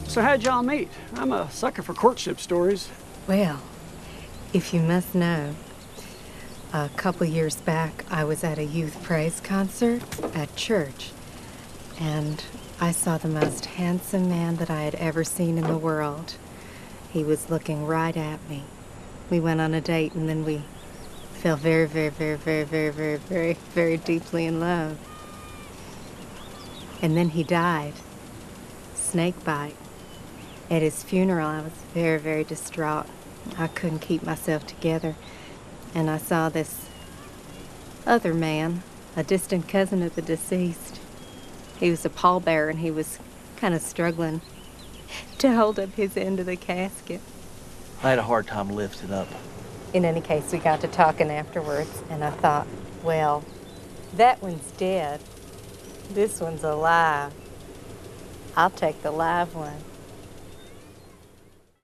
So how'd y'all meet? I'm a sucker for courtship stories. Well, if you must know, a couple years back, I was at a youth praise concert at church, and I saw the most handsome man that I had ever seen in the world. He was looking right at me. We went on a date, and then we fell very, very, very, very, very, very, very, very deeply in love. And then he died. Snake bite. At his funeral, I was very, very distraught. I couldn't keep myself together. And I saw this other man, a distant cousin of the deceased. He was a pallbearer, and he was kind of struggling to hold up his end of the casket. I had a hard time lifting up. In any case, we got to talking afterwards, and I thought, well, that one's dead. This one's alive. I'll take the live one.